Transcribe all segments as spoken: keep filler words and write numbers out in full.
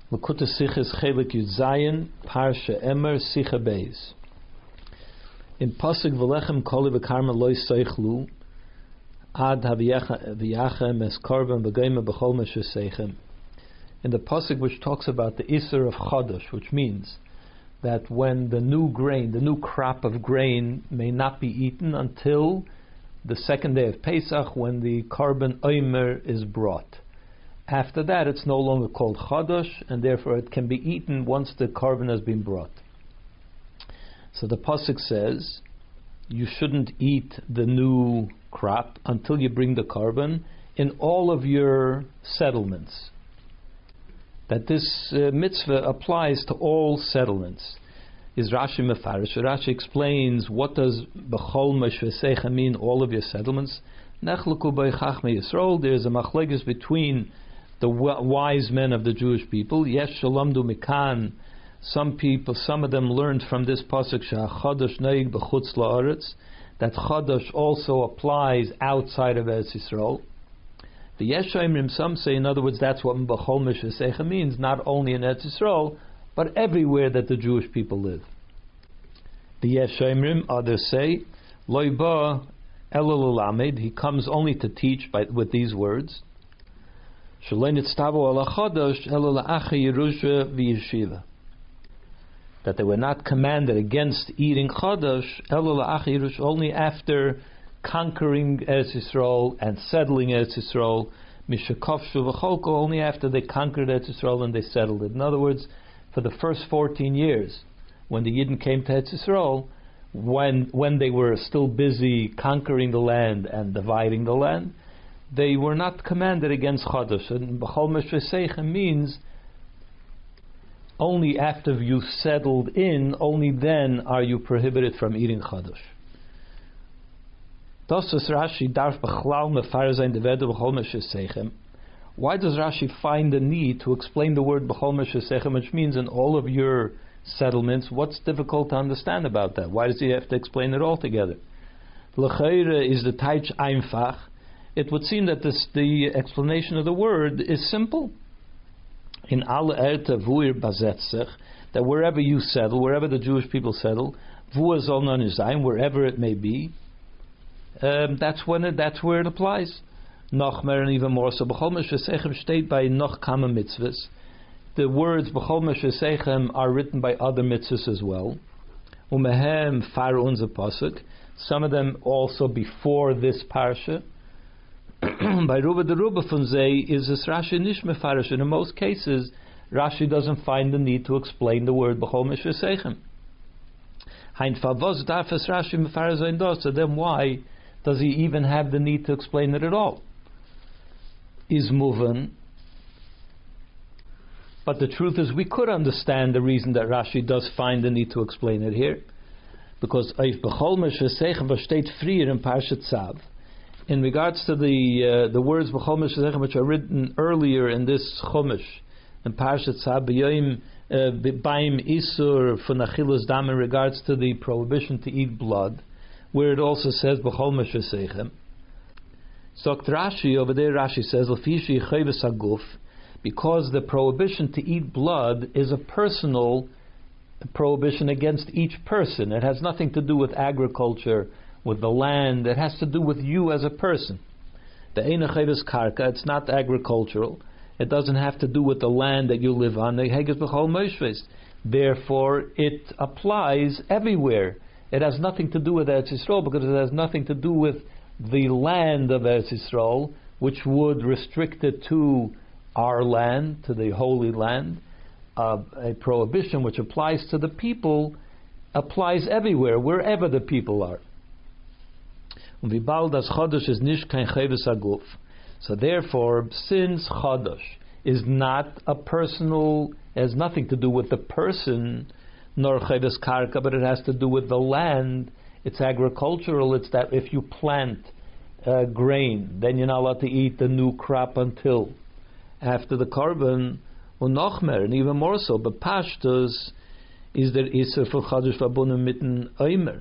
L'kuta Sichos Chelik Yud Zayin, Parsha Emer, Sicha Beis. In Pasuk V'lechem Koli V'karma Loi Seichlu, Ad Haviyachem Es Korban V'geima B'chol Mesheseichem. In the Pasuk which talks about the Isser of Chodesh, which means that when the new grain, the new crop of grain may not be eaten until the second day of Pesach, when the Korban Omer is brought. After that, it's no longer called Chodesh, and therefore it can be eaten once the Korban has been brought. So the Pasuk says, you shouldn't eat the new crop until you bring the Korban in all of your settlements. That this uh, mitzvah applies to all settlements. Is Rashi Mefarish. Rashi explains, what does B'chol Meshvesecha mean, all of your settlements? Nechluku B'chachmei Yisrael. There is a machlekes between the wise men of the Jewish people. Yes, Shalamdu Mikan. Some people, some of them learned from this pasuk Chodesh Neig B'chutz La'aretz, that Chodesh also applies outside of Eretz Yisrael. The Yeshayimrim, some say, in other words, that's what B'chol Meshvesecha means, not only in Eretz Yisrael, but everywhere that the Jewish people live. The Yeshayimrim, others say, Loi ba elul ulamed, he comes only to teach by, with these words, Shalei nitztavu ala chodesh elul la'achei yerusha v'yeshiva, that they were not commanded against eating chodesh elul la'achei yerusha, only after conquering Eretz Yisrael and settling Eretz Yisrael, mishakofshu v'cholko, only after they conquered Eretz Yisrael and they settled it. In other words, for the first fourteen years, when the Yidden came to Eretz Yisrael, when when they were still busy conquering the land and dividing the land, they were not commanded against Chodesh. And B'chol Meshvesecha means only after you settled in, only then are you prohibited from eating Chodesh. Tosas Rashi darf b'chlal mefarer sein de werde B'chol Meshvesecha. Why does Rashi find the need to explain the word B'chol Meshvesecha, which means in all of your settlements? What's difficult to understand about that? Why does he have to explain it all together? L'chayre is the taich einfach. It would seem that this, the explanation of the word is simple. In alle erte vuir bazetzech, that wherever you settle, wherever the Jewish people settle, vuir zol non sein, wherever it may be, um, that's when it, that's where it applies. Noch mer and even more so. B'chol Meshvesechem state by noch kama mitzvahs. The words B'chol Meshvesechem are written by other mitzvahs as well. Umehem far unser pasuk. Some of them also before this parsha. By Ruba the Ruba von Zeh is this Rashi nish mefarish. In most cases, Rashi doesn't find the need to explain the word B'chol Meshvesechem. Hein favos darfes Rashi mefarish sein dos. So then why does he even have the need to explain it at all? Is moving, but the truth is we could understand the reason that Rashi does find the need to explain it here, because Eif B'chol Meshvesechem steht früher in Parshat Tzav. In regards to the uh, the words B'chol Meshvesechem which are written earlier in this Chumash in Parshat Tzav, B'yoyim B'ayim Isur von Achilas Dam, in regards to the prohibition to eat blood, where it also says B'chol Meshvesechem. So Rashi over there, Rashi says, because the prohibition to eat blood is a personal prohibition against each person. It has nothing to do with agriculture, with the land. It has to do with you as a person. The Eina Chayvus Karka, it's not agricultural. It doesn't have to do with the land that you live on. Therefore, it applies everywhere. It has nothing to do with Eretz Yisrael, because it has nothing to do with the land of Eretz Yisrael, which would restrict it to our land, to the Holy Land. Uh, a prohibition which applies to the people applies everywhere, wherever the people are. So therefore, since Chodesh is not a personal, has nothing to do with the person, nor Chayvus Karka, but it has to do with the land. It's agricultural. It's that if you plant uh, grain, then you're not allowed to eat the new crop until after the Korban, or Nochmer, and even more so. But Pashtus is der Isser for Chodesh verbunden mitten Omer.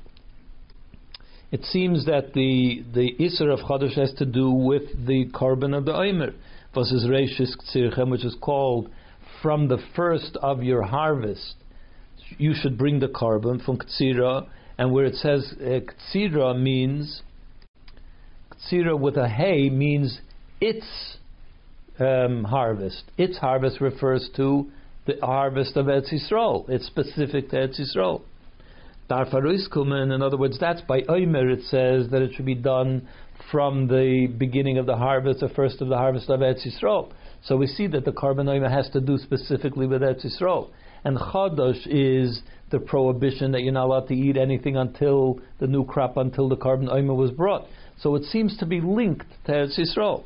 It seems that the the Isser of Chodesh has to do with the Korban of the Omer, was is Reishis Tzirchem, which is called from the first of your harvest, you should bring the carbon from Ktsira, and where it says uh, Ktsira means, Ktsira with a hay means its um, harvest. Its harvest refers to the harvest of Eretz Yisrael. It's specific to Eretz Yisrael. In other words, that's by Omer. It says that it should be done from the beginning of the harvest, the first of the harvest of Eretz Yisrael. So we see that the carbon Omer has to do specifically with Eretz Yisrael. And Chodosh is the prohibition that you're not allowed to eat anything until the new crop, until the carbon Omer was brought. So it seems to be linked to Eretz Yisrael.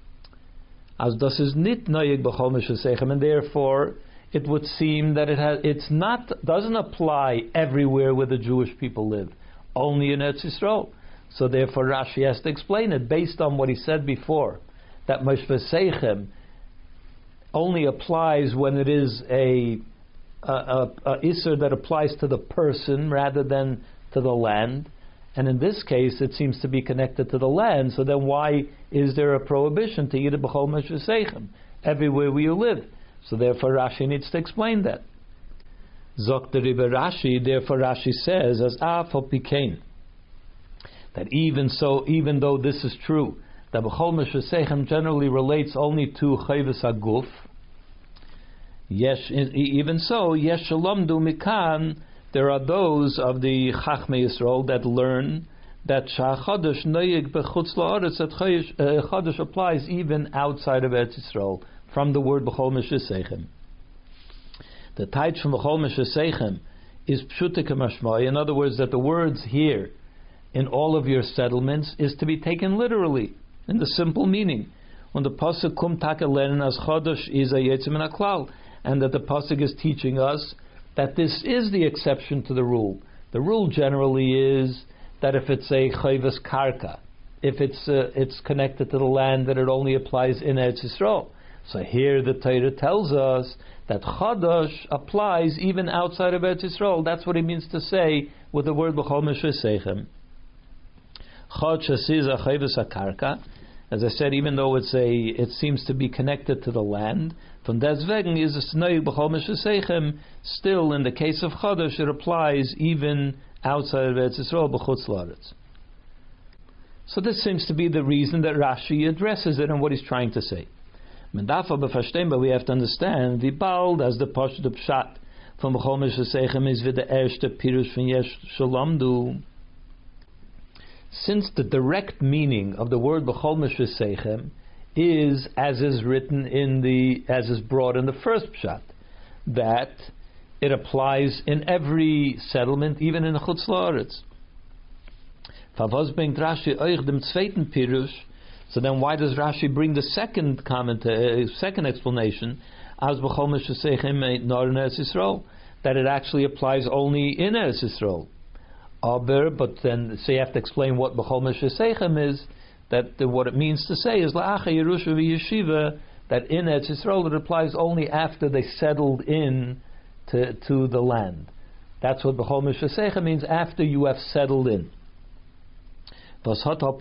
As das is nit noyeg b'chol mishasechem, and therefore it would seem that it has, it's not, doesn't apply everywhere where the Jewish people live, only in Eretz Yisrael. So therefore Rashi has to explain it based on what he said before, that mishasechem only applies when it is a a, a, a iser that applies to the person rather than to the land. And in this case, it seems to be connected to the land. So then, why is there a prohibition to eat a b'chol meshusechem everywhere where you live? So therefore, Rashi needs to explain that. Zok the Rebbe Rashi. Therefore, Rashi says, as afal pikein, that even so, even though this is true, that b'chol meshusechem generally relates only to chayvus aguf. Yes, even so, yes shalom du mikan. There are those of the Chachmei Yisrael that learn that Chodesh noyeg bechutz la'aretz, that Chodesh applies even outside of Eretz Yisrael, from the word b'chol meshusechem. The taich from b'chol meshusechem is pshutik mashmai. In other words, that the words here in all of your settlements is to be taken literally, in the simple meaning. When the pasuk kum takelen as Chodesh is a yetzim min haklal, and that the pasuk is teaching us that this is the exception to the rule. The rule generally is that if it's a chayvus karka, if it's uh, it's connected to the land, that it only applies in Eretz Yisrael. So here the Torah tells us that Chodosh applies even outside of Eretz Yisrael. That's what it means to say with the word b'chol meshusechem. Chodesh is a chayvus karka. As I said, even though it's a, it seems to be connected to the land, from deswegen is a snoy b'chol meshusechem. Still, in the case of Chodesh, it applies even outside of Eretz Yisrael b'chutz la'aretz. So this seems to be the reason that Rashi addresses it and what he's trying to say. Mendafa b'fashtem, but we have to understand the bald as the pashut pshat from b'chol meshusechem is with the erste pirush from yesh shalom du. Since the direct meaning of the word b'chol meshusechem is as is written in the, as is brought in the first pshat, that it applies in every settlement, even in chutz la'aretz. Favos bringt Rashi euch dem zweiten pirush. So then, why does Rashi bring the second comment, uh, second explanation, as b'chol meshusechem nor in Eretz Yisrael, that it actually applies only in Eretz Yisrael? Aber, but then, so you have to explain what b'chol meshusechem is. That the, what it means to say is la'acha Yerusha v'yeshiva, that in Eretz Yisrael it applies only after they settled in to, to the land. That's what b'chol meshusechem means, after you have settled in. But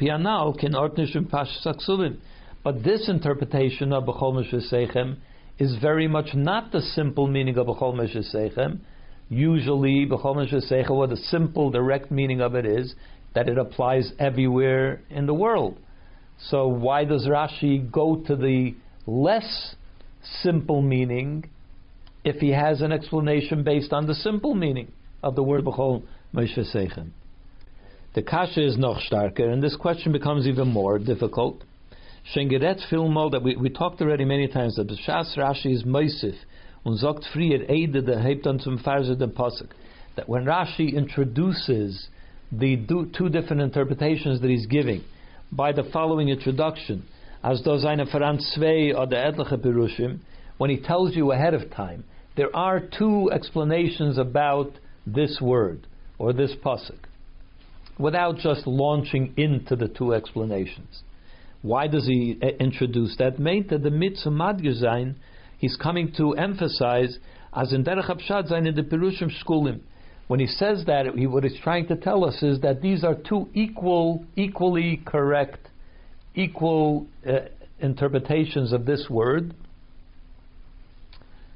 this interpretation of b'chol meshusechem is very much not the simple meaning of b'chol meshusechem. Usually, b'chol meshusechem, what the simple, direct meaning of it is, that it applies everywhere in the world. So why does Rashi go to the less simple meaning if he has an explanation based on the simple meaning of the word b'chol meshusechem? The kasha is noch starker, and this question becomes even more difficult. Shengeret filmol, that we, we talked already many times, that the Shas Rashi is meisif und sagt frier eide der hebt dann zum Farse den Pasuk, that when Rashi introduces the do, two different interpretations that he's giving by the following introduction, as does eine Veran zwei or the etliche Pirushim, when he tells you ahead of time, there are two explanations about this word or this pasuk, without just launching into the two explanations. Why does he uh, introduce that? Meint that the mitzvah madger sein, he's coming to emphasize as in derech hapshat sein in the Pirushim Shkulim. When he says that, he, what he's trying to tell us is that these are two equal, equally correct, equal uh, interpretations of this word.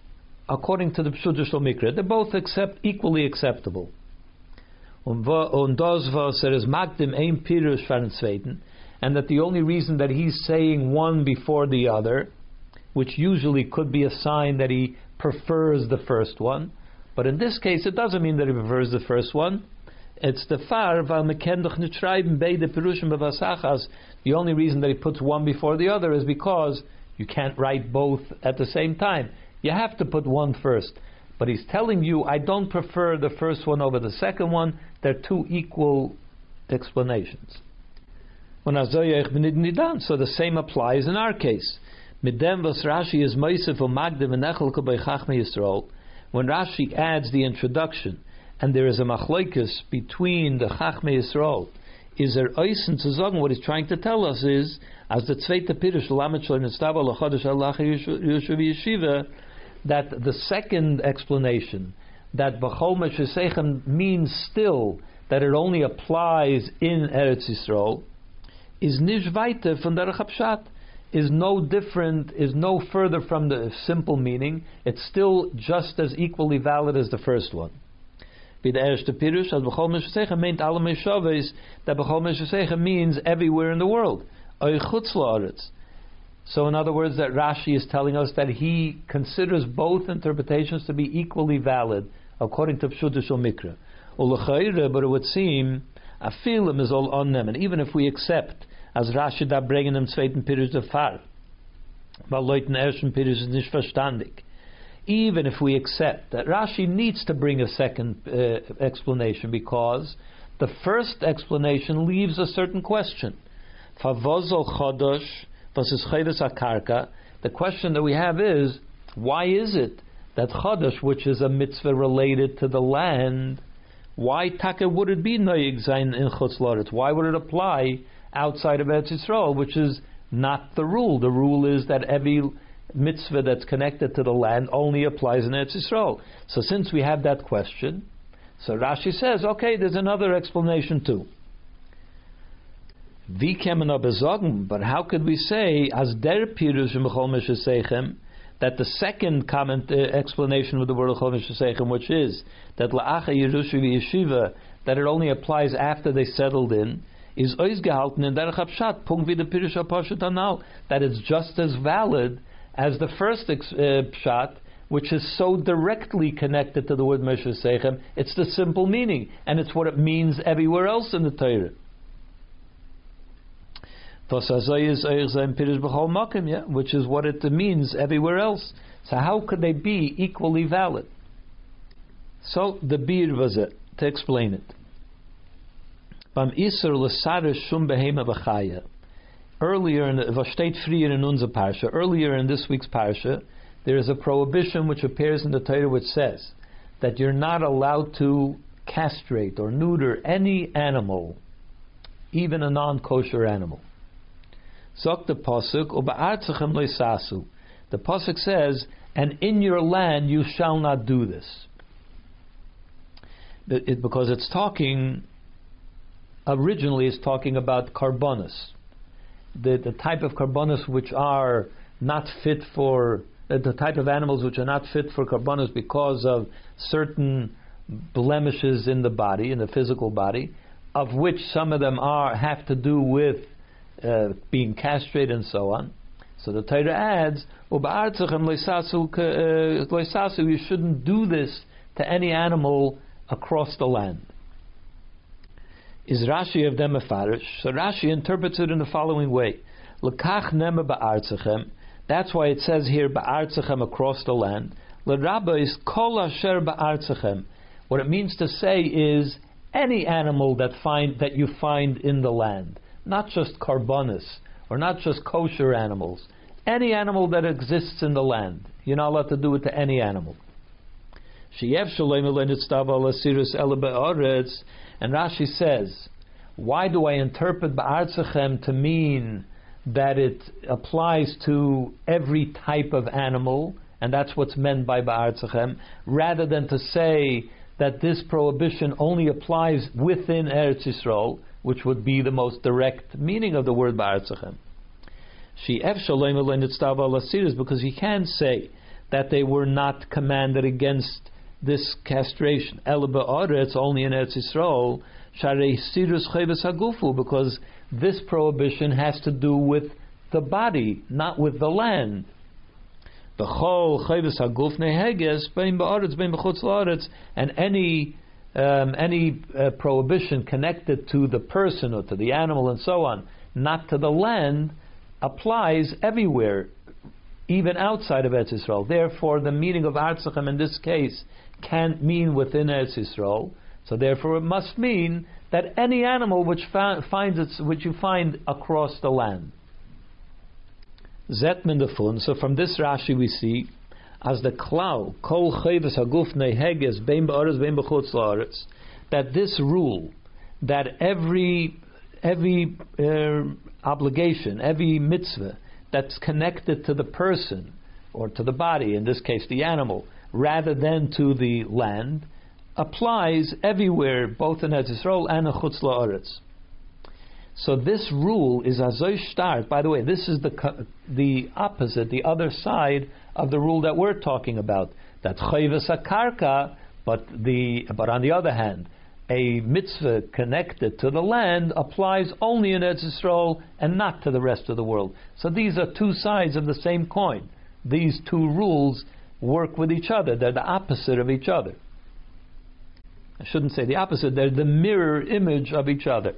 according to the Pshuta Shel Mikra. They're both accept, equally acceptable. Und das, was er is magdim ein pirush von zweiten, and that the only reason that he's saying one before the other, which usually could be a sign that he prefers the first one, but in this case it doesn't mean that he prefers the first one. It's the far, weil me ken doch nicht schreiben beide Pirushim bevasachas. The only reason that he puts one before the other is because you can't write both at the same time. You have to put one first. But he's telling you, I don't prefer the first one over the second one. They're two equal explanations. So the same applies in our case. Mit dem was Rashi is meisef und magdim and echelke bei Chachmei Yisrael. When Rashi adds the introduction, and there is a machlokes between the Chachmei Yisrael, is there oisen zu sagen, what he's trying to tell us is, as the zweite Pirush lamet shloim nitztava l'chodesh halacha yeshuv yeshiva, that the second explanation, that b'chol meshesechem means still that it only applies in Eretz Yisrael, is nish weiter von derech hapshat, is no different, is no further from the simple meaning. It's still just as equally valid as the first one. By the erste Pirush, as b'chol meshesechem meant alle meshaves, that b'chol meshesechem means everywhere in the world. Oy chutz la'aretz. So in other words, that Rashi is telling us that he considers both interpretations to be equally valid, according to Pshuta Shel Mikra. But it would seem, afilim is all on them, and even if we accept, as Rashi da bringen im zweiten Pirush der Fall, weil Leuten ersten Pirush ist nicht verstandig. Even if we accept that Rashi needs to bring a second uh, explanation, because the first explanation leaves a certain question. Favozol chodosh, was is chedes akarka? The question that we have is, why is it that chodosh, which is a mitzvah related to the land, why taka would it be noyig zayin in chutz la'aretz? Why would it apply outside of Eretz Yisrael, which is not the rule? The rule is that every mitzvah that's connected to the land only applies in Eretz Yisrael. So since we have that question, so Rashi says, okay, there's another explanation too. Wie kann man aber sagen, but how could we say, as der Pirush im B'chol Meshesechem, that the second comment uh, explanation of the word B'chol Meshesechem, which is that la'acha Yerusha v'yeshiva, that it only applies after they settled in, is oizgehalten in derech hapshat, punkt wie the Pirush HaPashut Anal, that it's just as valid as the first ex- uh, pshat, which is so directly connected to the word Meshesechem. It's the simple meaning, and it's what it means everywhere else in the Torah. Which is what it means everywhere else. So how could they be equally valid? So the bir was it, to explain it. Earlier in the parsha, earlier in this week's parsha, there is a prohibition which appears in the Torah which says that you're not allowed to castrate or neuter any animal, even a non-kosher animal. Zok the pasuk, u'ba'artzachem loisasu. The pasuk says, and in your land you shall not do this. It, because it's talking, originally it's talking about karbonos. The, the type of karbonos which are not fit for, uh, the type of animals which are not fit for karbonos because of certain blemishes in the body, in the physical body, of which some of them are have to do with Uh, being castrated and so on. So the Torah adds, you shouldn't do this to any animal across the land. Is Rashi of them mefarish? So Rashi interprets it in the following way. That's why it says here ba'artzachem, across the land. L'rabba is kol asher ba'artzachem. What it means to say is any animal that find that you find in the land. Not just karbonis, or not just kosher animals. Any animal that exists in the land. You're not allowed to do it to any animal. And Rashi says, why do I interpret ba'artzachem to mean that it applies to every type of animal, and that's what's meant by ba'artzachem, rather than to say that this prohibition only applies within Eretz Yisrael, which would be the most direct meaning of the word ba'artzachem. Because you can say that they were not commanded against this castration. El ba'aretz, only in Eretz Yisrael, sharei sirus chayvus hagufu, because this prohibition has to do with the body, not with the land. B'chol chayvus haguf neheges bein ba'aretz bein b'chutz la'aretz, and any um, any uh, prohibition connected to the person or to the animal and so on, not to the land, applies everywhere, even outside of Eretz Yisrael. Therefore, the meaning of Artzachem in this case can't mean within Eretz Yisrael. So therefore, it must mean that any animal which fa- finds its, which you find across the land. Zet min defun. So from this Rashi we see as the klau kol chayvus haguf neheges bein ba'aretz bein b'chutz la'aretz, that this rule that every every uh, obligation, every mitzvah that's connected to the person or to the body, in this case the animal, rather than to the land, applies everywhere, both in Eretz Yisrael and in Chutz La'aretz. So this rule is azoy stark. By the way, this is the the opposite, the other side of the rule that we're talking about. That chayvus akarka, but the but on the other hand, a mitzvah connected to the land applies only in Eretz Yisrael and not to the rest of the world. So these are two sides of the same coin. These two rules work with each other. They're the opposite of each other. I shouldn't say the opposite. They're the mirror image of each other.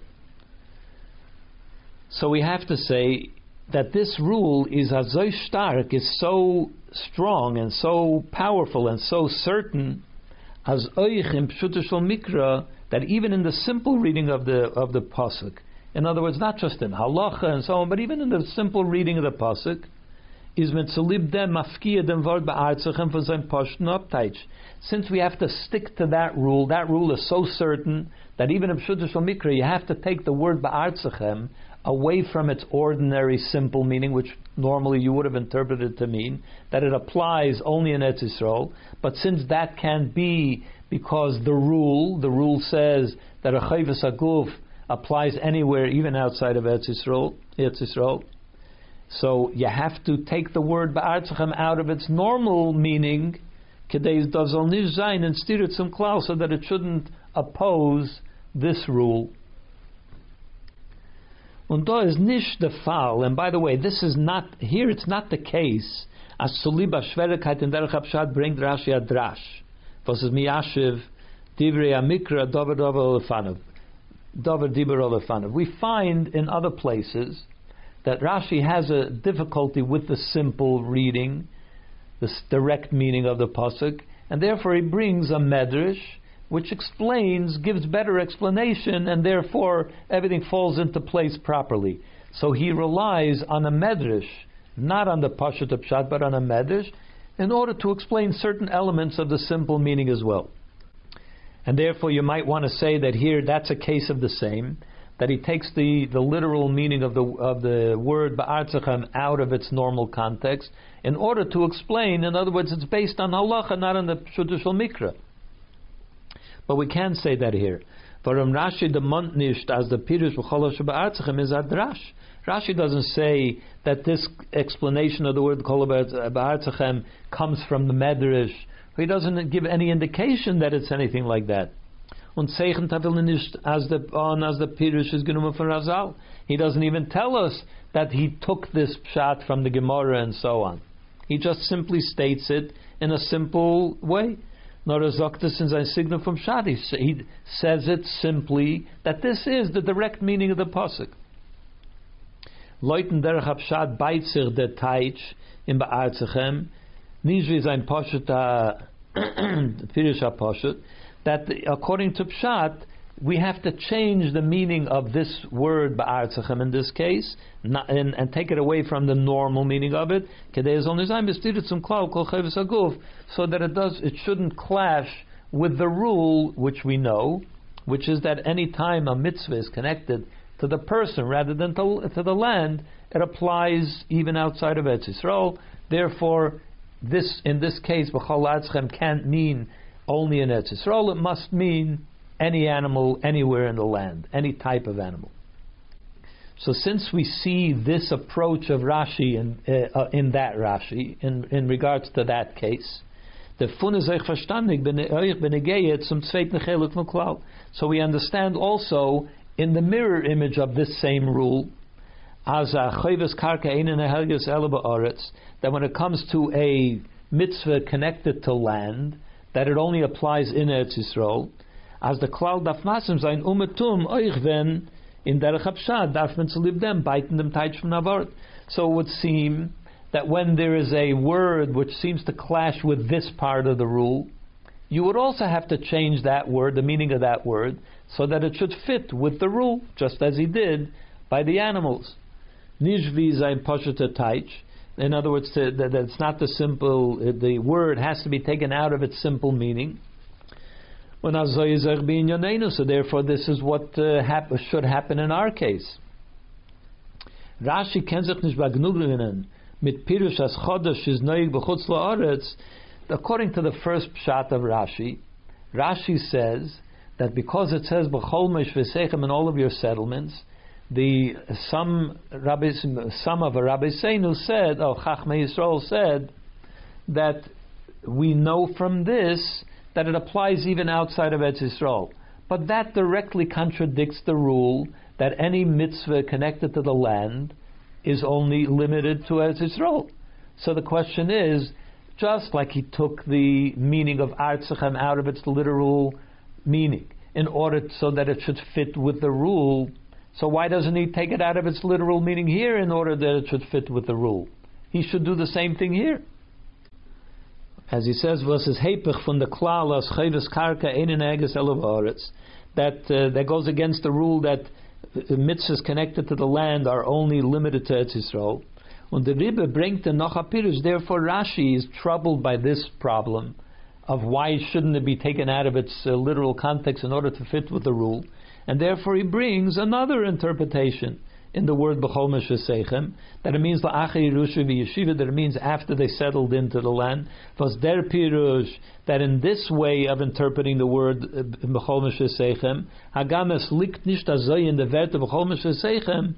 So we have to say that this rule is azoy stark, is so strong and so powerful and so certain, as oich in pshuta shel mikra, that even in the simple reading of the of the pasuk, in other words, not just in halacha and so on, but even in the simple reading of the pasuk, is mitzalib dem mafkia dem vort ba'artzachem for sein pashten uptaich. Since we have to stick to that rule, that rule is so certain that even in pshuta shel mikra, you have to take the word ba'artzachem away from its ordinary simple meaning, which normally you would have interpreted to mean that it applies only in Eretz Yisrael. But since that can be because the rule, the rule says that a chayvus haguf applies anywhere, even outside of Eretz Yisrael, Eretz Yisrael. So you have to take the word ba'artzachem out of its normal meaning, kedei dazol nish zayin, and steer it some klal, so that it shouldn't oppose this rule. Und da is nicht der Fall, and by the way, this is not, here it's not the case, as Suliba Schwerigkeit in Derech HaPshat bringt Rashi Adrash, was is Miyashiv, Divrei Amikra, Dover Dover Olefanav, Dover Diber Olefanav. We find in other places that Rashi has a difficulty with the simple reading, the direct meaning of the pasuk, and therefore he brings a medrash, which explains, gives better explanation, and therefore everything falls into place properly. So he relies on a medrash, not on the Pashat Pshat, but on a medrash, in order to explain certain elements of the simple meaning as well. And therefore you might want to say that here that's a case of the same, that he takes the, the literal meaning of the of the word ba'artzachem out of its normal context, in order to explain, in other words, it's based on halacha, not on the Pshuta Shel Mikra. But we can say that here. Varam Rashi the Montnisht as the Pirush V'chol Ba'artzachem is Adrash. Rashi doesn't say that this explanation of the word Kol Ba'artzachem comes from the Medrash. He doesn't give any indication that it's anything like that. Und Zeichen Tavil nicht as the on as the Pirush is genommen from Razal. He doesn't even tell us that he took this pshat from the Gemara and so on. He just simply states it in a simple way. Nor Zoktas in sein signal from Pshat. He says it simply that this is the direct meaning of the pasuk. Leuten derech Pshat beitzir der Taich in Ba'artzachem, nicht wie sein Pashat, Pirush HaPashat, that according to Pshat, we have to change the meaning of this word ba'artzachem in this case, not, and, and take it away from the normal meaning of it, so that it does it shouldn't clash with the rule which we know, which is that any time a mitzvah is connected to the person rather than to, to the land, it applies even outside of Eretz Yisrael. Therefore, this in this case, b'chol artzachem can't mean only in Eretz Yisrael. It must mean any animal anywhere in the land, any type of animal. So since we see this approach of Rashi in, uh, in that Rashi, in, in regards to that case, the fun is euch verstandig, bin euch benegeet zum zweiten Chelik von Klal. So we understand also in the mirror image of this same rule, as a chayvus karka einen helges elba oretz, that when it comes to a mitzvah connected to land, that it only applies in Eretz Yisrael, as the Klal darf masim sein umetum euch wenn in derech hapshad darf man zu lieb dem beiten dem teich from avort. So it would seem that when there is a word which seems to clash with this part of the rule, you would also have to change that word, the meaning of that word, so that it should fit with the rule, just as he did by the animals. Nishvi zayin pashut teich. In other words, that it's not the simple, the word has to be taken out of its simple meaning. So therefore this is what uh, hap- should happen in our case. Rashi ken sich nicht begnügen mit Pirush as Chodesh is noig b'chutz la'aretz. According to the first pshat of Rashi, Rashi says that because it says b'chol mesh v'seichem in all of your settlements, the some rabbis, some of the rabbis Seinu said, or Chachmei Yisrael said, that we know from this that it applies even outside of Eretz Yisrael. But that directly contradicts the rule that any mitzvah connected to the land is only limited to Eretz Yisrael. So the question is, just like he took the meaning of Artzachem out of its literal meaning, in order so that it should fit with the rule, so why doesn't he take it out of its literal meaning here in order that it should fit with the rule? He should do the same thing here. As he says, versus Hepech from the Klal as Chayvus Karka Einen Eges Elav Haaretz, that uh, that goes against the rule that mitzvahs connected to the land are only limited to Eretz Yisrael. And the Rebbe bringt the Nocha Pirush. Therefore, Rashi is troubled by this problem of why shouldn't it be taken out of its uh, literal context in order to fit with the rule, and therefore he brings another interpretation in the word B'chol Meshesechem, that it means La'achar Yerusha v'Yeshiva, that it means after they settled into the land. Was der Pirush, that in this way of interpreting the word B'chol Meshesechem, Hagam es liegt nicht azoi in the Werte B'chol Meshesechem,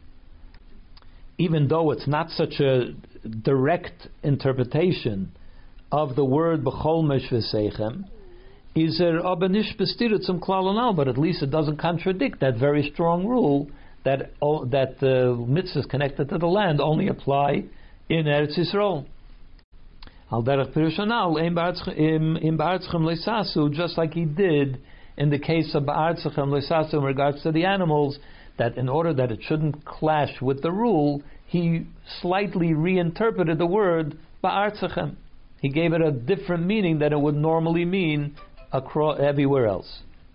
even though it's not such a direct interpretation of the word B'chol Meshesechem, is er aber nicht bestiert zum Klal Anal, but at least it doesn't contradict that very strong rule that oh, that uh, mitzvahs connected to the land only apply in Eretz Yisrael. Al derech Pirush Anal in Ba'artzachem Leisasu, just like he did in the case of Ba'artzachem Leisasu in regards to the animals, that in order that it shouldn't clash with the rule, he slightly reinterpreted the word Ba'artzachem. He gave it a different meaning than it would normally mean across everywhere else.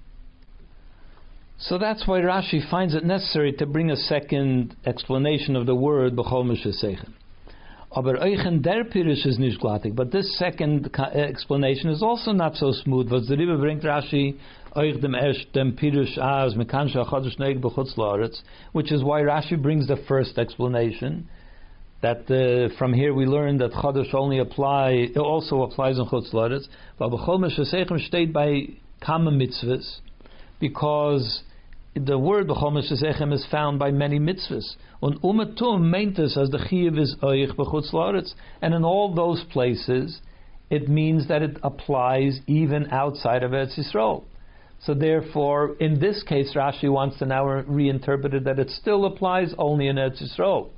So that's why Rashi finds it necessary to bring a second explanation of the word B'chol Meshesechem. Aber euchen der Pirush is nicht glattig. But this second explanation is also not so smooth. Was the Rebbe bringt Rashi euch dem erst dem Pirush as mekansha chodesh neig b'chutz la'aretz, which is why Rashi brings the first explanation. That uh, from here we learn that chodesh only apply it also applies in chutz la'aretz. But B'chol Meshesechem steht by kama mitzvahs, because the word B'chol Meshesechem is found by many mitzvahs. Und umetum meint es as the chiyuv is oich b'chutz la'aretz, and in all those places it means that it applies even outside of Eretz Yisrael. So therefore, in this case, Rashi wants to now reinterpret it that it still applies only in Eretz Yisrael.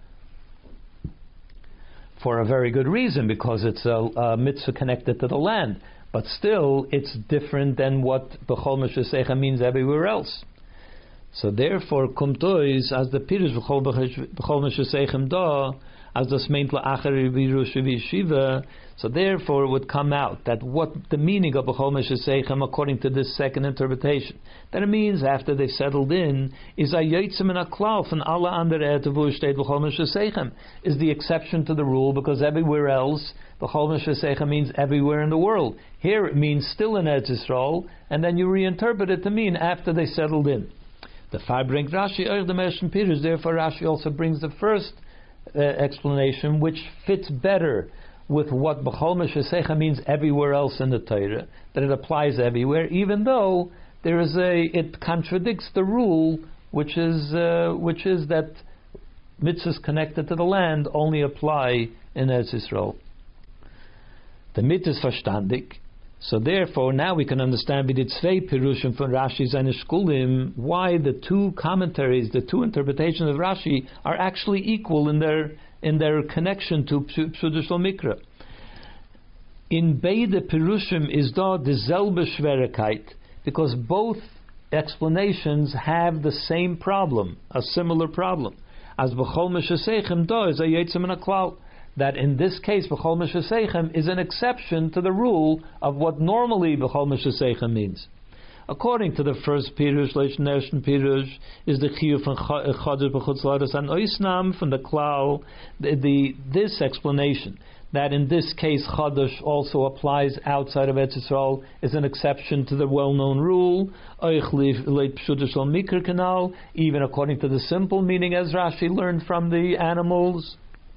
For a very good reason, because it's a, a mitzvah connected to the land. But still, it's different than what B'chol Meshesechem means everywhere else. So therefore, kumtois as the Pirush B'chol Meshesechem da, as das meint la'achar Yerusha v'Yeshiva. So therefore, it would come out that what the meaning of B'chol Meshesechem, according to this second interpretation, that it means after they settled in, is a yotzim and a klal from alle andere ertevu steht B'chol Meshesechem, is the exception to the rule, because everywhere else B'chol Meshesechem means everywhere in the world. Here it means still in Eretz Yisrael, and then you reinterpret it to mean after they settled in. The far brings Rashi euch the Mershon Pirush. Therefore, Rashi also brings the first uh, explanation, which fits better with what B'chol Meshesechem means everywhere else in the Torah, that it applies everywhere, even though there is a it contradicts the rule which is uh, which is that mitzvahs connected to the land only apply in Eretz Yisrael. The mitzvah is verstandig. So therefore, now we can understand with zwei Pirushim from Rashi seine Shkulim why the two commentaries, the two interpretations of Rashi are actually equal in their in their connection to Pshudo Shel Mikra. In beide Pirushim is da dieselbe Schwierigkeit, because both explanations have the same problem, a similar problem. As b'chol mesheseichem da is a yetzim and a klal. That in this case, b'chol mesheseichem is an exception to the rule of what normally b'chol mesheseichem means. According to the first Pirush, Leish Nershon Pirush, is the chiyuv from Chodesh b'chutz la'aretz and oisnam from the klal, the, the this explanation that in this case Chodesh also applies outside of Eretz Yisrael is an exception to the well-known rule, even according to the simple meaning as Rashi learned from the animals,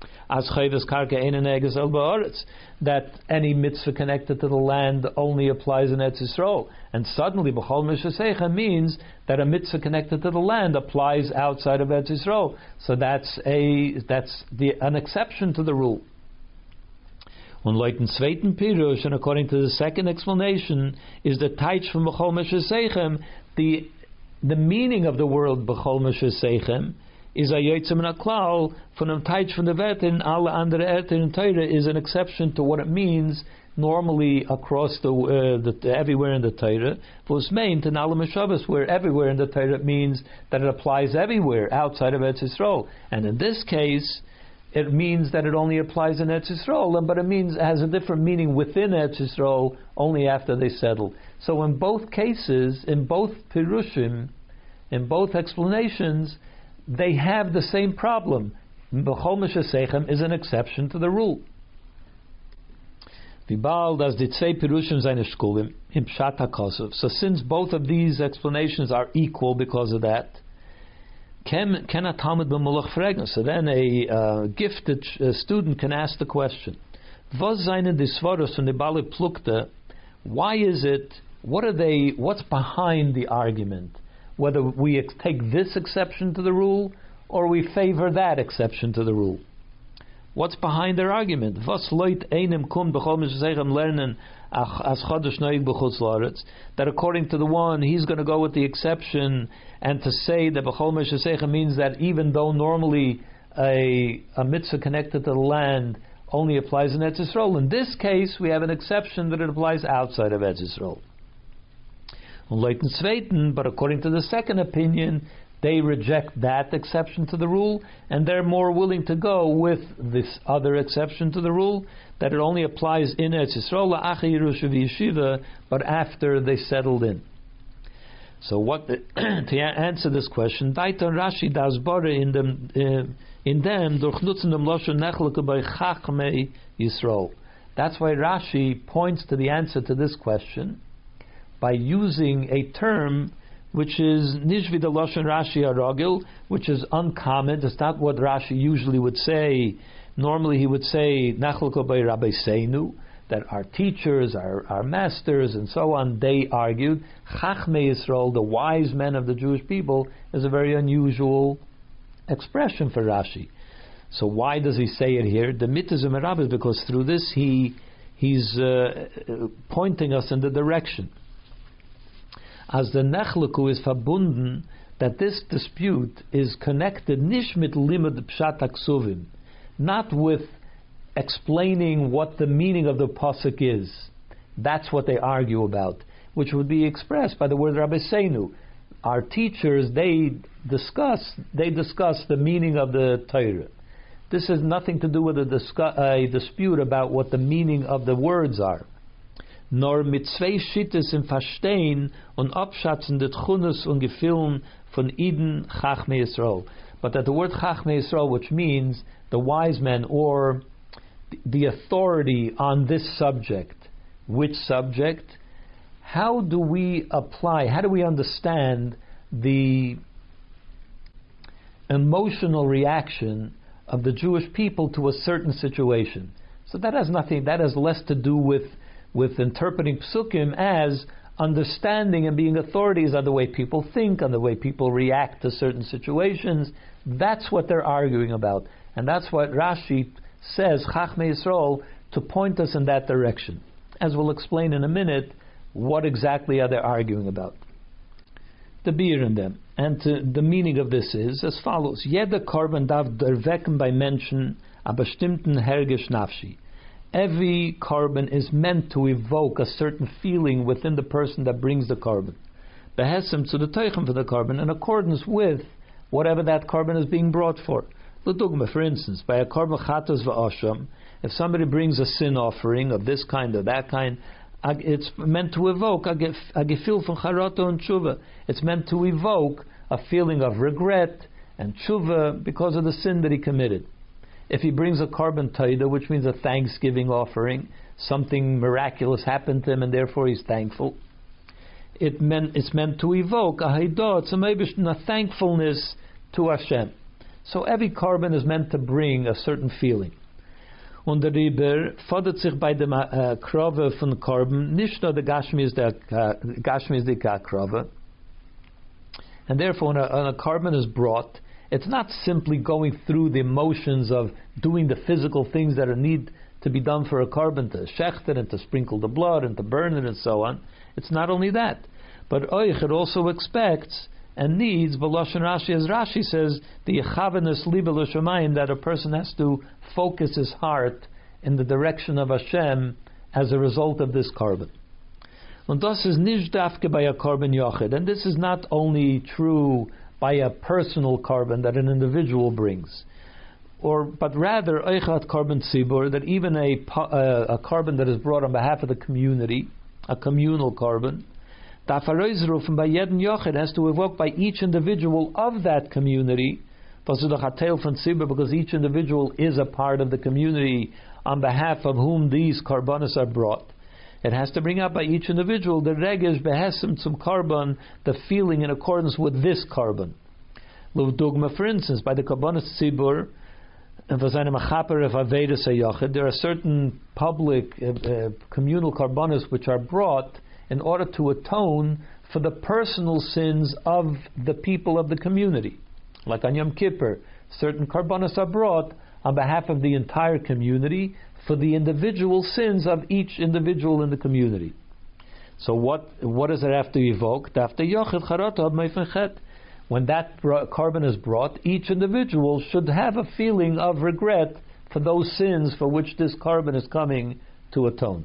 that any mitzvah connected to the land only applies in Eretz Yisrael. And suddenly B'chol Mesheseichem means that a mitzvah connected to the land applies outside of Eretz Yisrael. So that's a that's the an exception to the rule. On Leuten Zweiten Pirush, and according to the second explanation, is the Taich from B'chol Mesheseichem, the the meaning of the word B'chol Mesheseichem is a Yotzim and a Klal, from the Taich from the Vet in alle andere Erte in Torah is an exception to what it means normally across the, uh, the everywhere in the Torah. Was meant in alle Meshavas, where everywhere in the Torah means that it applies everywhere outside of Eretz Yisrael. And in this case, it means that it only applies in Eretz Yisrael, but it means it has a different meaning within Eretz Yisrael only after they settle. So in both cases, in both Pirushim, in both explanations, they have the same problem. B'chol Mesheseichem is an exception to the rule. V'bal das die zwei Pirushim seine Shkulim im Pshat HaKosov. So since both of these explanations are equal because of that, Ken a Talmud b'molach fragen. So then a uh, gifted uh, student can ask the question: Was seine die Svaros von the Bali Plukta? Why is it? What are they? What's behind the argument? Whether we ex- take this exception to the rule or we favor that exception to the rule. What's behind their argument? Was loit einem kum b'chol mesheseichem lernen as chodesh noig b'chutz la'aretz, that according to the one, he's going to go with the exception and to say that b'chol mesheseichem means that even though normally a, a mitzvah connected to the land only applies in Eretz Yisrael, in this case we have an exception that it applies outside of Eretz Yisrael. But according to the second opinion, they reject that exception to the rule, and they're more willing to go with this other exception to the rule, that it only applies in Eretz Yisrael, la'achar Yerusha v'yeshiva, but after they settled in. So what the, to answer this question, Daiton Rashi das Bore in them uh, in them durch nutzen dem Lashon nechleke by Chachmei Yisrael. That's why Rashi points to the answer to this question by using a term which is nishvi the Lashon Rashi Aragil, which is uncommon. It's not what Rashi usually would say. Normally he would say Nachloko by Rabbi Seinu, that our teachers, our, our masters, and so on, they argued. Chachmei Yisrael, the wise men of the Jewish people, is a very unusual expression for Rashi. So why does he say it here? The mitzvah merabah, because through this he he's uh, pointing us in the direction. As the Nechleku is verbunden, that this dispute is connected nish mit limud pshat haksuvim, not with explaining what the meaning of the pasuk is. That's what they argue about, which would be expressed by the word Rabbi Seinu. Our teachers, they discuss they discuss the meaning of the Torah. This has nothing to do with a, discu- a dispute about what the meaning of the words are. Nor mit zwei Schittes im Verstehen und Abschatzen der Tchunas und Gefillen von Eden Chachmei Yisrael. But that the word Chachmei Yisrael, which means the wise men or the authority on this subject. Which subject? How do we apply, how do we understand the emotional reaction of the Jewish people to a certain situation? So that has nothing, that has less to do with with interpreting psukim as understanding and being authorities on the way people think, on the way people react to certain situations. That's what they're arguing about. And that's what Rashi says, Chachmei Yisrael, to point us in that direction. As we'll explain in a minute, what exactly are they arguing about? The beer in them. And to, the meaning of this is as follows. Jeder Korban darf erwecken bei Menschen a bestimmten Hergish Nafshi. Every korban is meant to evoke a certain feeling within the person that brings the korban. Behesem to the teichen for the korban in accordance with whatever that korban is being brought for. L'dugma, for instance, by a korban chatas v'asham, if somebody brings a sin offering of this kind or that kind, it's meant to evoke a gefil from charato and tshuva. It's meant to evoke a feeling of regret and tshuva because of the sin that he committed. If he brings a korban taida, which means a thanksgiving offering, something miraculous happened to him and therefore he's thankful, it meant, it's meant to evoke a haidah, it's a, a thankfulness to Hashem. So every korban is meant to bring a certain feeling. Und der Riber fordert sich bei dem uh, Krove von Korban nicht nur der Gashmis der Gashmis der Krove, and therefore when a, when a korban is brought, it's not simply going through the motions of doing the physical things that are need to be done for a korban, to shecht it and to sprinkle the blood and to burn it and so on. It's not only that, but oich, it also expects and needs, B'lashon Rashi, as Rashi says, the yechavenes libe l'shamayim, that a person has to focus his heart in the direction of Hashem as a result of this korban. Und das is nicht dafke by a korban yochid, and this is not only true by a personal korban that an individual brings, or but rather eichat korban tzibur, that even a a, a korban that is brought on behalf of the community, a communal korban, dafaroizrufen by jeden yochid, has to evoke by each individual of that community, because each individual is a part of the community on behalf of whom these korbanos are brought. It has to bring up by each individual the regesh behesem zum korban, the feeling in accordance with this korban. L'dugma, for instance, by the korbanos tzibur, there are certain public uh, uh, communal korbanos which are brought in order to atone for the personal sins of the people of the community. Like on Yom Kippur, certain korbanos are brought on behalf of the entire community for the individual sins of each individual in the community. So what what does it have to evoke? When that korban is brought, each individual should have a feeling of regret for those sins for which this korban is coming to atone.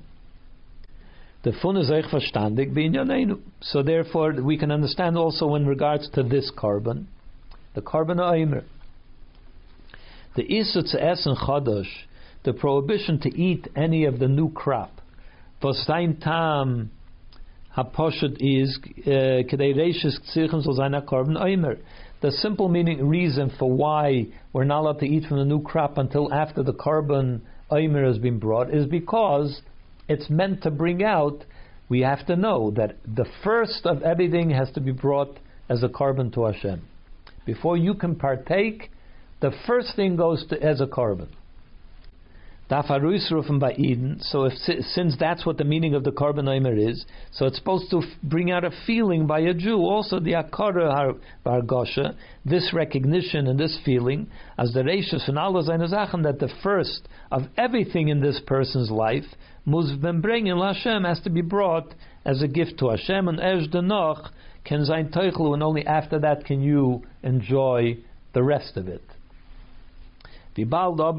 So therefore we can understand also in regards to this korban, the korban ha'omer, the isur to essen chadash, the prohibition to eat any of the new crop. Was sein tam haposhet is kedei reishes tzirchen soll sein korban ha'omer. The simple meaning reason for why we're not allowed to eat from the new crop until after the korban ha'omer has been brought is because it's meant to bring out. We have to know that the first of everything has to be brought as a korban to Hashem. Before you can partake, the first thing goes to as a korban. By Eden. So if since that's what the meaning of the korban ha'omer is, so it's supposed to f- bring out a feeling by a Jew. Also the akara hargosha, this recognition and this feeling, as the reishus and Allah seine Sachen, that the first of everything in this person's life, must ben bringen Hashem, has to be brought as a gift to Hashem, and erst danach can sein teichlu, and only after that can you enjoy the rest of it. But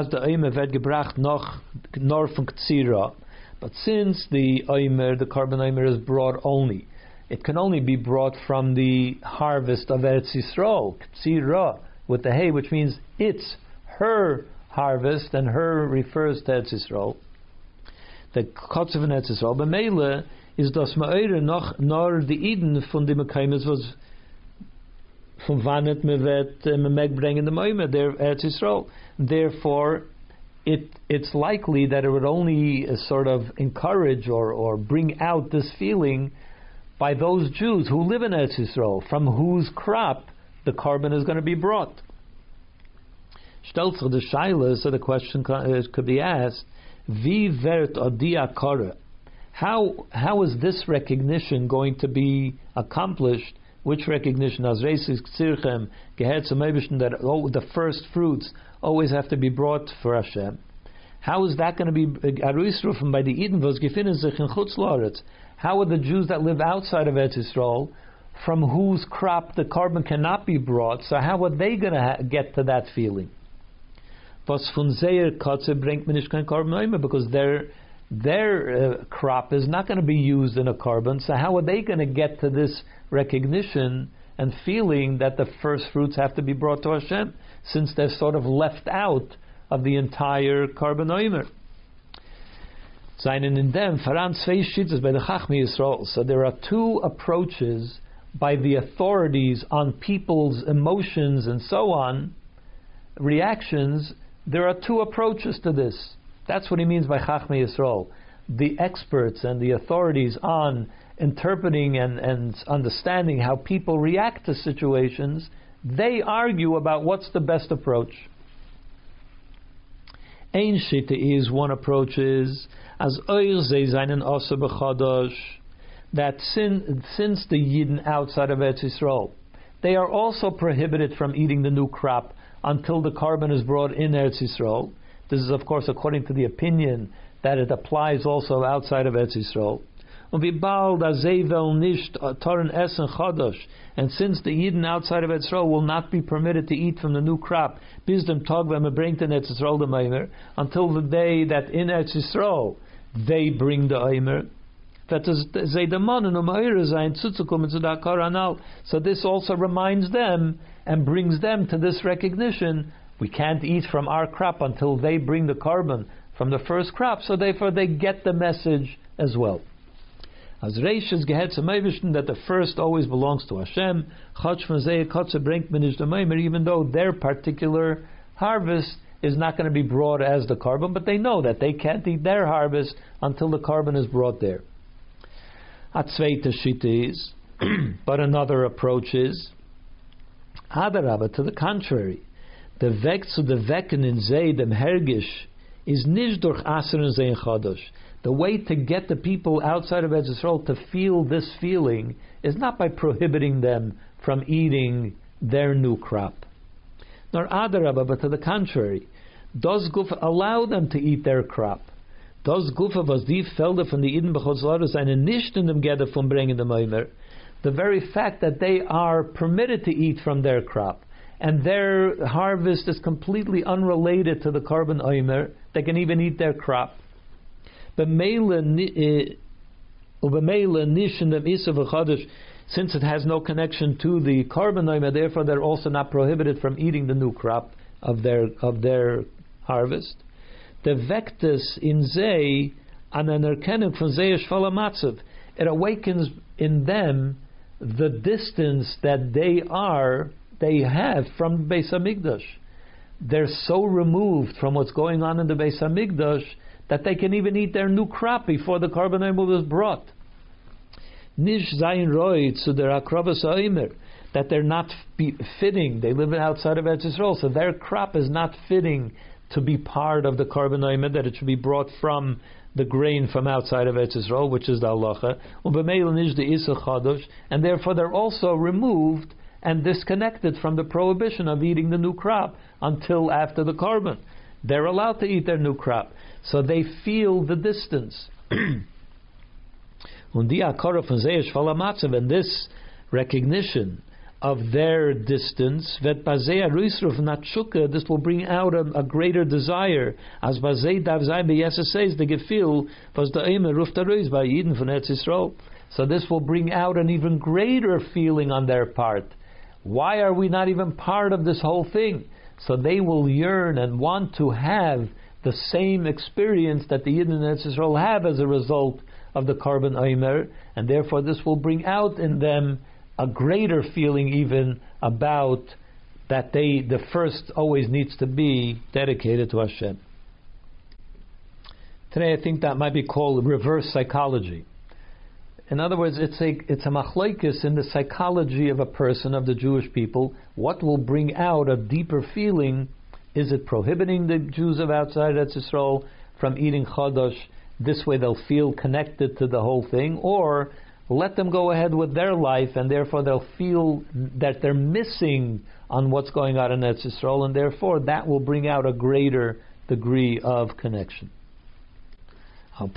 since the omer, the korban omer, is brought only, it can only be brought from the harvest of Eretz Yisrael, ktsira, with the hay, which means it's her harvest, and her refers to Eretz Yisrael. The kotzev in Eretz Yisrael, b'meile, is das ma'ore noch nor the Eden von dem Mekaymes was from Vanet Mevet Memek bringing the Moimer there Eretz Yisrael. Therefore, it it's likely that it would only uh, sort of encourage or, or bring out this feeling by those Jews who live in Eretz Yisrael, from whose crop the korban is going to be brought. Stelzer the Shaila, so the question could be asked: Vi vert odia kara? How how is this recognition going to be accomplished? Which recognition? As that oh, the first fruits always have to be brought for Hashem. How is that going to be aruisrufen by the Eden was gefinnen sich in Chutz La'aretz? How are the Jews that live outside of Eretz Yisrael, from whose crop the carbon cannot be brought? So how are they going to ha- get to that feeling? Was von Zeir Kotze bringt mir nicht kein Carbon, because their their uh, crop is not going to be used in a carbon. So how are they going to get to this recognition and feeling that the first fruits have to be brought to Hashem, since they're sort of left out of the entire carbon oimer? Seinen in them faran zwei shittas by the Chachmei Yisrael. So there are two approaches by the authorities on people's emotions and so on, reactions. There are two approaches to this. That's what he means by Chachmei Yisrael. The experts and the authorities on interpreting and, and understanding how people react to situations, they argue about what's the best approach. Ein Shitta is, one approach is, as oir ze seinen asa b'chadash, that sin, since the Yidden outside of Eretz Yisrael, they are also prohibited from eating the new crop until the carbon is brought in Eretz Yisrael. This is, of course, according to the opinion that it applies also outside of Eretz Yisrael. And since the Yidden outside of Eretz Yisrael will not be permitted to eat from the new crop, until the day that in Eretz Yisrael they bring the Eimer. So this also reminds them and brings them to this recognition: we can't eat from our crop until they bring the carbon from the first crop. So therefore they get the message as well. As Reish's gehet Meivishn, that the first always belongs to Hashem, even though their particular harvest is not going to be brought as the carbon, but they know that they can't eat their harvest until the carbon is brought there. At zweite Shitte is, but another approach is Adarabba, to the contrary. The weg zu the wecken in Zeh dem Hergish is nicht durch Aseren Zein Chodosh. The way to get the people outside of Eretz Yisrael to feel this feeling is not by prohibiting them from eating their new crop. Nor Adarabba, but to the contrary. Does Guf allow them to eat their crop? Does Gufa was die Felder von die Iden bechutz la'aretz eine nicht in dem Gedder von bringen dem Eimer? The very fact that they are permitted to eat from their crop, and their harvest is completely unrelated to the carbon Eimer, they can even eat their crop. Since it has no connection to the carbon Eimer, therefore they're also not prohibited from eating the new crop of their of their harvest. The vectus in Zeh an anerkennung von Zeh shvala matzav. It awakens in them the distance that they are, they have from the Beis Hamikdash. They're so removed from what's going on in the Beis Hamikdash that they can even eat their new crop before the carbon Eimer was brought. Nish zayin roi zu der akrovas Eimer, that they're not fitting. They live outside of Eretz Yisrael, so their crop is not fitting to be part of the carbon Eimer, that it should be brought from the grain from outside of Eretz Yisrael, which is the halacha. And therefore they're also removed and disconnected from the prohibition of eating the new crop until after the carbon. They're allowed to eat their new crop, so they feel the distance. And this recognition of their distance, this will bring out a, a greater desire. As says, the gefil was the Eimer ruft by Yidden von Eretz Yisrael. So this will bring out an even greater feeling on their part. Why are we not even part of this whole thing? So they will yearn and want to have the same experience that the Yidden in Eretz Yisrael have as a result of the carbon Eimer, and therefore this will bring out in them a greater feeling even about that they, the first always needs to be dedicated to Hashem. Today I think that might be called reverse psychology. In other words, it's a it's a machlokes in the psychology of a person, of the Jewish people. What will bring out a deeper feeling? Is it prohibiting the Jews of outside Eretz Yisrael from eating Chodosh this way they'll feel connected to the whole thing, or let them go ahead with their life, and therefore they'll feel that they're missing on what's going on in Eretz Yisrael, and therefore that will bring out a greater degree of connection. And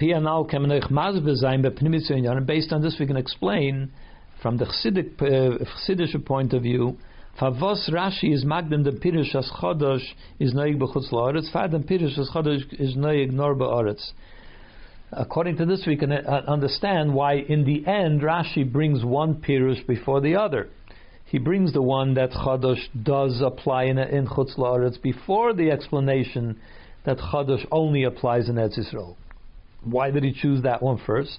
based on this, we can explain from the Chassidic, uh, Chassidic point of view, Favos Rashi is magdem the Pirush as Chodosh is noig b'chutz la'aretz, fadem Pirush as Chodosh is noig nor ba'aretz. According to this, we can uh, understand why in the end Rashi brings one Pirush before the other. He brings the one that Chodosh does apply in, in chutz la'aretz before the explanation that Chodosh only applies in Eretz Yisrael. Why did he choose that one first?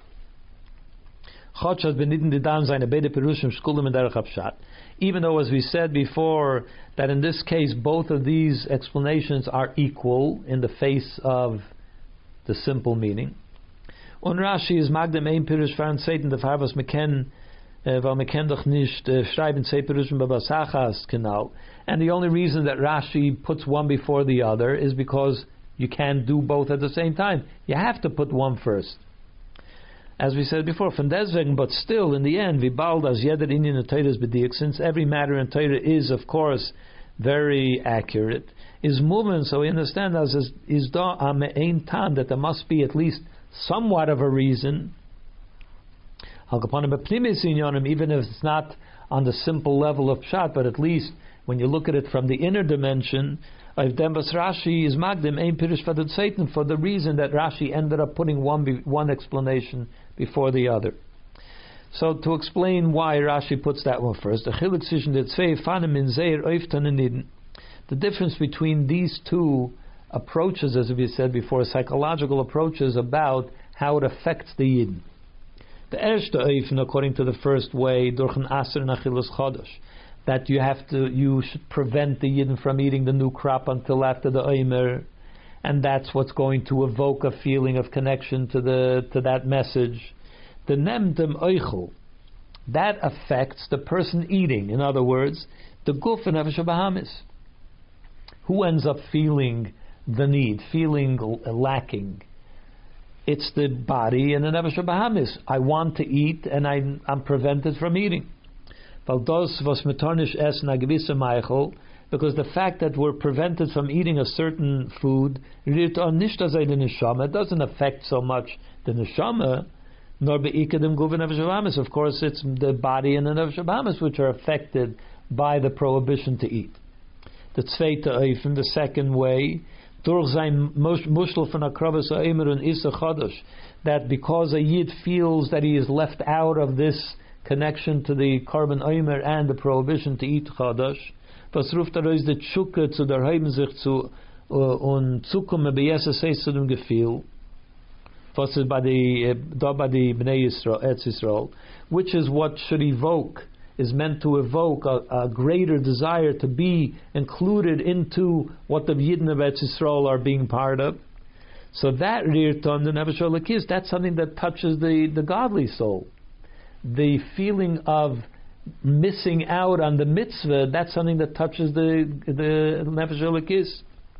Even though, as we said before, that in this case both of these explanations are equal in the face of the simple meaning. Und Rashi is magdem ein Pirush fahren Satan the Farvas meken weil meken doch nicht schreiben zwei Pirushim babasachas genau. And the only reason that Rashi puts one before the other is because you can't do both at the same time. You have to put one first. As we said before, from deswegen, but still, in the end, vibald as jeder inyan in Torah is bediak, since every matter in Torah is, of course, very accurate, is movement, so we understand as is, is da am ein tan, that there must be at least somewhat of a reason, even if it's not on the simple level of pshat, but at least when you look at it from the inner dimension, Rashi is magdim ein pirush vadad Satan, for the reason that Rashi ended up putting one be, one explanation before the other. So to explain why Rashi puts that one first, the difference between these two approaches, as we said before, psychological approaches about how it affects the Yidden. The erste Eifen, according to the first way, durch an Aser Nachilus Chodosh, that you have to, you should prevent the Yidden from eating the new crop until after the Omer, and that's what's going to evoke a feeling of connection to the to that message. The Nemdem Oichel, that affects the person eating. In other words, the Guf and Nefesh Bahamis. Who ends up feeling the need, feeling lacking? It's the body and the Nefesh Bahamis. I want to eat, and I'm, I'm prevented from eating. Because the fact that we're prevented from eating a certain food, it doesn't affect so much the neshama, nor be'ikadim guv nefesh habahamis. Of course, it's the body and the nefesh habahamis which are affected by the prohibition to eat. The zweite Eifen, the second way, durch sein mushel von akrabas ha'emer und isa chodosh, that because a yid feels that he is left out of this connection to the carbon oimer and the prohibition to eat chadash, was ruft er aus de tschuke zu der heiben sich zu und zukumme beyese seis zu dem gefühl, was is by the da by the Bnei Yisrael, Eretz Yisrael, which is what should evoke, is meant to evoke a, a greater desire to be included into what the Yidden of Eretz Yisrael are being part of. So that rirton the nefesh halakis, that's something that touches the the godly soul. The feeling of missing out on the mitzvah, that's something that touches the the nefesh halakis.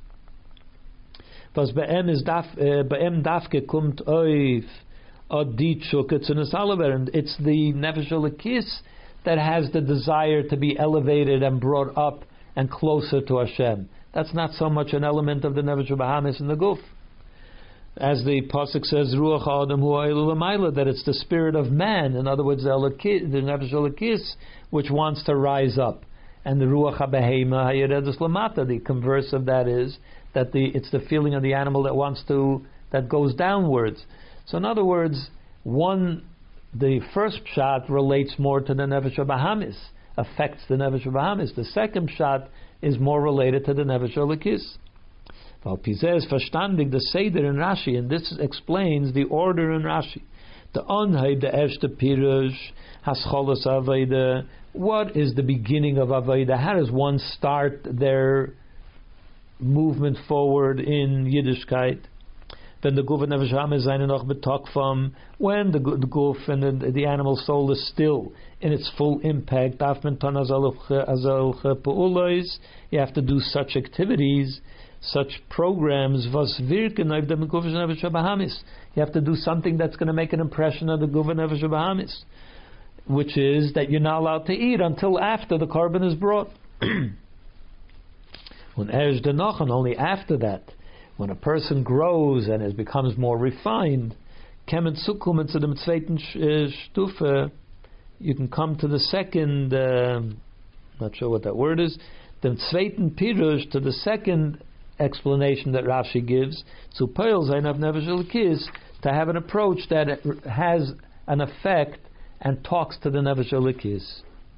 Was be'em is daf be'em dafke kumt oif od di tshuka zu nesalaver, and it's the nefesh halakis that has the desire to be elevated and brought up and closer to Hashem. That's not so much an element of the nefesh habahamis in the guf. As the pasuk says, Ruach Adam hu ha'elu, that it's the spirit of man. In other words, the nefesh halakis, which wants to rise up, and the Ruach haBehema hayeredus lamata. The converse of that is that the it's the feeling of the animal that wants to that goes downwards. So, in other words, one the first pshat relates more to the nefesh habahamis, affects the nefesh habahamis. The second pshat is more related to the nefesh halakis. Valpizeh verstandig the Seder in Rashi, and this explains the order in Rashi. The onheib the erste pirush hascholos avoda. What is the beginning of avoda? How does one start their movement forward in Yiddishkeit? When the guf and nefesh habahamis seien noch betokvam, when the, the guf and the, the animal soul is still in its full impact, you have to do such activities such programs was wirken auf dem Gufa Nefesh Bahamis. You have to do something that's going to make an impression of the Gufa Nefesh Bahamis, which is that you're not allowed to eat until after the korban is brought. When erz denochen, only after that, when a person grows and it becomes more refined, kemen zukommen zu dem zweiten Stufe, you can come to the second, uh, not sure what that word is, the zweiten Pirush, to the second explanation that Rashi gives, zu peil sein auf Nefesh Elokis, to have an approach that has an effect and talks to the Nefesh Elokis.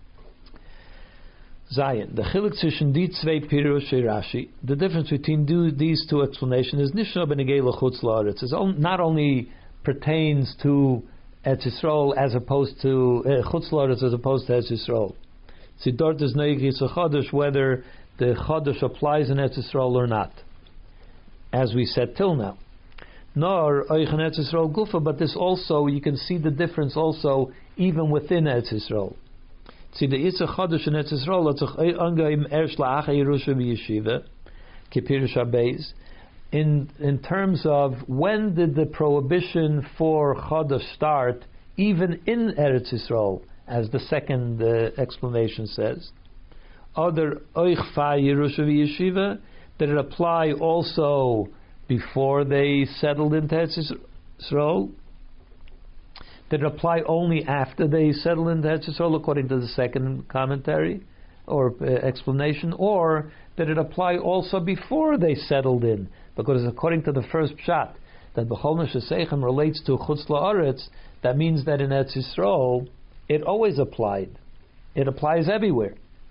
Zayin, the chiluk zwischen die zwei Pirush Rashi, the difference between do, these two explanations is nishno benegei l'chutz la'aretz. It not only pertains to Eretz Yisrael as opposed to uh, chutz la'aretz as opposed to Eretz Yisrael. See, dort is neigis a chodesh, whether the chodesh applies in Eretz Yisrael or not, as we said till now. Nor oich in Eretz Yisrael gufa, but this also, you can see the difference also even within Eretz Yisrael. See, the Isser Chodesh in Eretz Yisrael hat sich angeheim erst la'ach Yerusha v'yeshiva, kipirush habeis. In in terms of when did the prohibition for Chodesh start, even in Eretz Yisrael, as the second uh, explanation says. Other oich fa Yerusha v'yeshiva, did it apply also before they settled into Eretz Yisrael? Did it apply only after they settled into Eretz Yisrael, according to the second commentary or uh, explanation? Or did it apply also before they settled in? Because according to the first pshat, that B'chol Neshesechem relates to Chutz La'aretz, that means that in Eretz Yisrael, it always applied. It applies everywhere.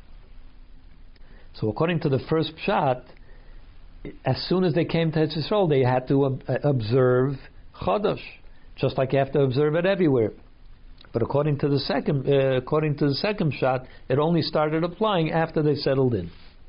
So according to the first pshat, as soon as they came to Eretz Yisrael, they had to ob- observe Chodesh, just like you have to observe it everywhere. But according to the second, uh, according to the second shot, it only started applying after they settled in.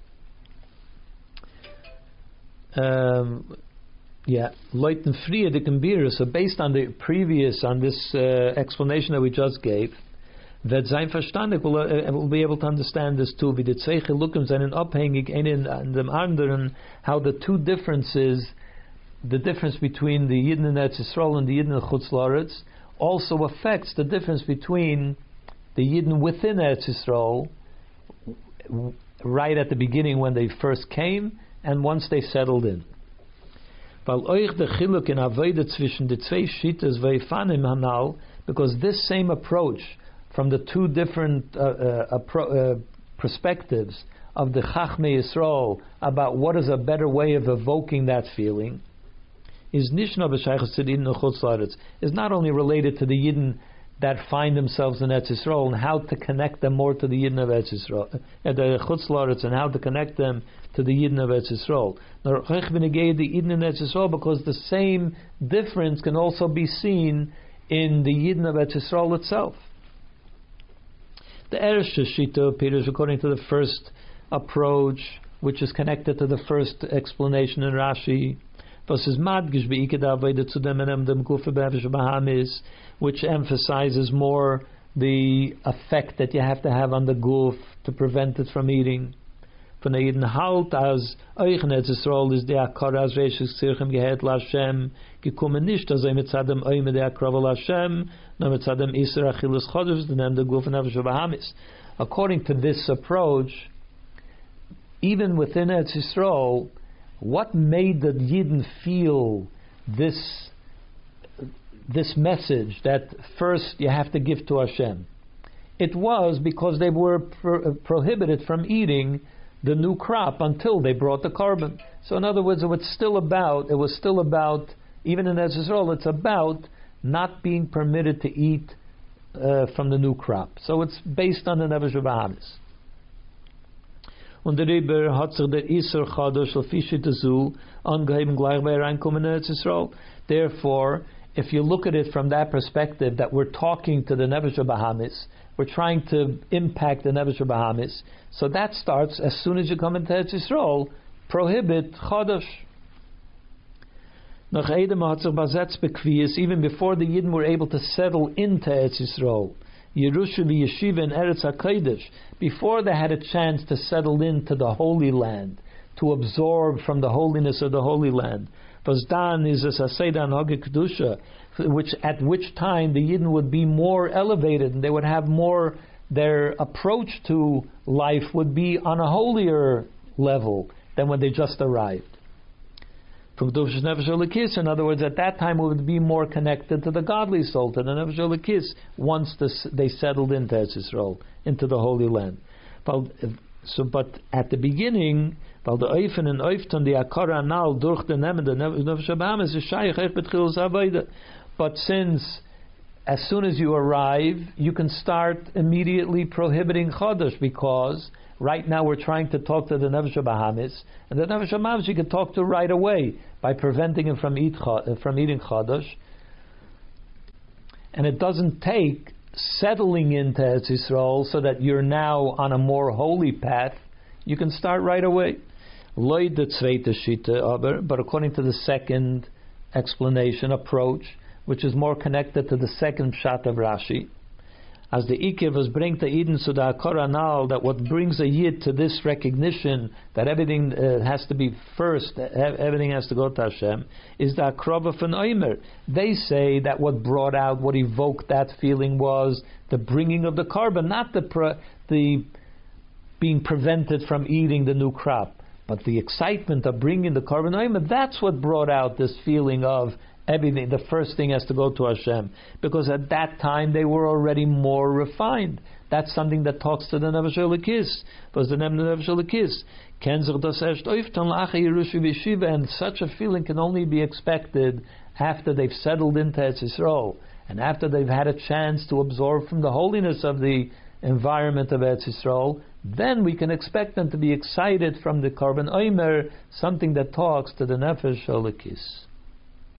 Um, yeah, Leuten Friede Gembira. So based on the previous, on this uh, explanation that we just gave, wird sein verstandig will uh, will be able to understand this too. Wie die zwei Chilukim seinen abhängig einen an dem anderen, how the two differences, the difference between the Yidden in Eretz Yisrael and the Yidden in Chutz La'aretz, also affects the difference between the Yidden within Eretz Yisrael, right at the beginning when they first came, and once they settled in. Weil euch der Chiluk in Avodah zwischen the zwei Shitas veifanim hanal, because this same approach from the two different uh, uh, appro- uh, perspectives of the Chachmei Yisrael about what is a better way of evoking that feeling, is nishna b'shaychus to the Yidden Chutz La'aretz, is not only related to the Yidden that find themselves in Eretz Yisrael and how to connect them more to the Yidden of Eretz Yisrael, uh, the Chutz La'aretz, and how to connect them to the Yidden of Eretz Yisrael. Nor chaych b'negei the Yidden in Eretz Yisrael, because the same difference can also be seen in the Yidden of Eretz Yisrael itself. The Eresh Shita appears according to the first approach, which is connected to the first explanation in Rashi, which emphasizes more the effect that you have to have on the guf to prevent it from eating. Von der Yidden halt as euch in Eretz Yisrael is der Akar as Reishis Tzirchem gehet LaShem gekommen nicht, also mit Zadem Oime der Akrav LaShem, no mit Zadem Isra Achilles Chodesh, the name the guf Nefesh Bahamis. According to this approach, even within Eretz Yisrael, what made the Yidden feel this this message that first you have to give to Hashem? It was because they were pro- prohibited from eating the new crop until they brought the korban. So in other words, it was still about, it was still about, even in Eretz Yisrael, it's about not being permitted to eat uh, from the new crop. So it's based on the Nefesh Bahamis. Und darüber hat sich der Isser Chodesh Lefishit Azu angeheben gleich bei Reinkommen in Eretz Yisrael. Therefore, if you look at it from that perspective, that we're talking to the Nefesh Bahamis, we're trying to impact the Nefesh Bahamis, so that starts as soon as you come into Eretz Yisrael, prohibit Chodesh. Nach Edom hat sich besetzt bekvies, even before the Yidden were able to settle into Eretz Yisrael. Yerusha v'Yeshiva in Eretz HaKodesh, before they had a chance to settle into the Holy Land, to absorb from the holiness of the Holy Land. Vazdan is a Saseidan Hage Kedusha, which at which time the Yidden would be more elevated and they would have more, their approach to life would be on a holier level than when they just arrived. From Kedusha's Nefesh Elikis, in other words, at that time it would be more connected to the godly soul, to the Nefesh Elikis, once this, they settled into Eretz Yisrael, into the Holy Land. But, so, but at the beginning, weil der Eufen und Eufton die Akara Anal durch den Nehmen der Nefesh Abahamis is Shaykh Ech Betchilas Avodah. But since as soon as you arrive, you can start immediately prohibiting Chodesh, because right now we're trying to talk to the Nefesh Abahamis, and the Nefesh Abahamis you can talk to right away by preventing him from, eat, from eating Chodesh. And it doesn't take settling into Eretz Yisrael so that you're now on a more holy path. You can start right away. Loy de zweite Shita aber, but according to the second explanation approach, which is more connected to the second shot of Rashi, as the Iker was bring to Eden to the Koranal, that what brings a Yid to this recognition that everything uh, has to be first, everything has to go to Hashem, is the Akrova von Omer. They say that what brought out, what evoked that feeling was the bringing of the carbon, not the pre, the being prevented from eating the new crop, but the excitement of bringing the carbon Omer. That's what brought out this feeling of everything, the first thing has to go to Hashem, because at that time they were already more refined. That's something that talks to the Nefesh Elikis. Was the Nefesh Elikis? And such a feeling can only be expected after they've settled into Eretz Yisrael, and after they've had a chance to absorb from the holiness of the environment of Eretz Yisrael. Then we can expect them to be excited from the Karban Omer, something that talks to the Nefesh Elikis.